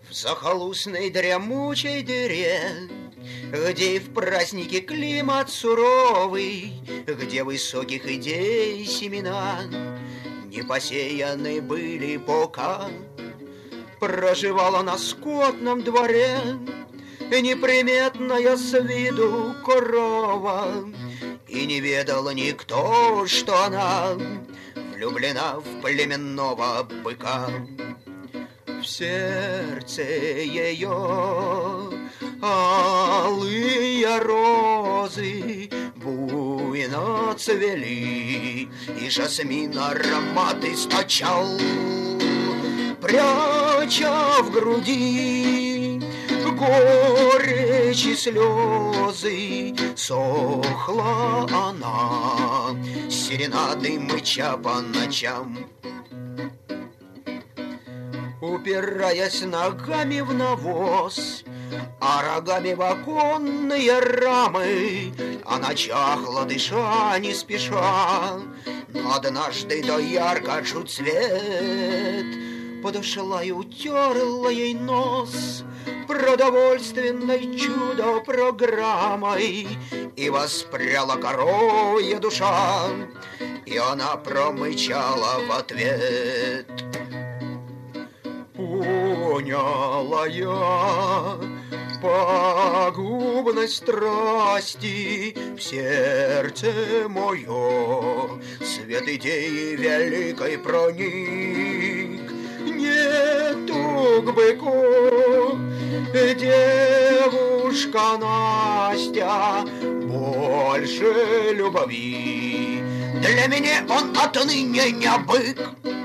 В захолустной дремучей дыре, где и в празднике климат суровый, где высоких идей семена не посеяны были пока, проживала на скотном дворе неприметная с виду корова, и не ведал никто, что она влюблена в племенного быка. В сердце ее алые розы буйно цвели, и жасмин аромат источал, пряча в груди горечь и слезы. Сохла она, серенады мыча по ночам, упираясь ногами в навоз, а рогами в оконные рамы. Она чахла, дыша не спеша, но однажды до ярко жут свет подошла и утерла ей нос продовольственной чудо-программой, и воспряла коровья душа, и она промычала в ответ: поняла я пагубность страсти в сердце мое, свет идеи великой проник. Нету к быку, девушка Настя, больше любви. Для меня он отныне не бык.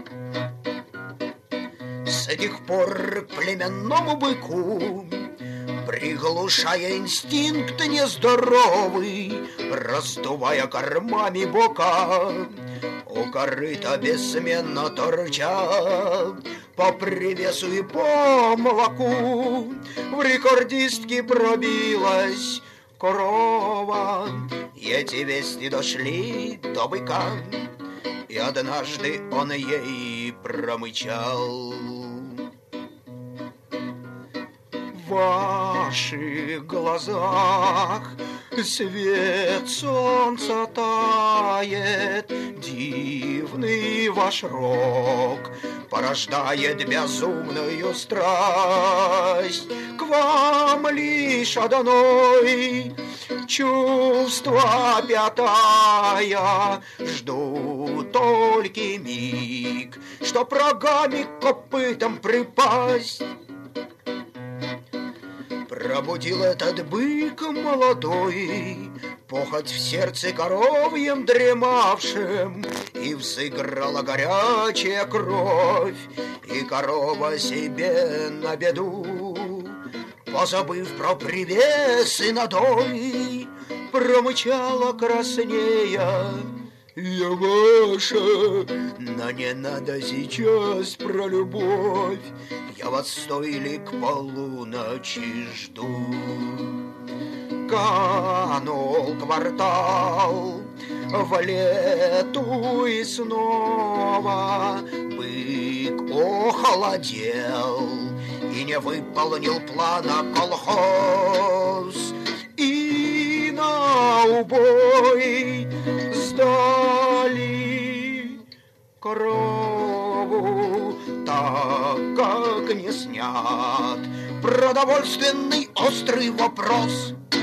С тех пор к племенному быку, приглушая инстинкт нездоровый, раздувая кормами бока, у корыта бессменно торчат по привесу и по молоку. В рекордистке пробилась корова, и эти вести дошли до быка, и однажды он ей промычал: в ваших глазах свет солнца тает, дивный ваш рок порождает безумную страсть. К вам лишь одной чувство пятая, жду только миг, чтоб рогами копытом припасть. Пробудил этот бык молодой похоть в сердце коровьем дремавшем, и взыграла горячая кровь, и корова себе на беду, позабыв про привес и надой, промычала краснея: я ваша, но не надо сейчас про любовь, я вас стоили к полуночи жду. Канул квартал в лету, и снова бык охолодел и не выполнил плана колхоз, и на убой сдали корову, так как не снят продовольственный острый вопрос.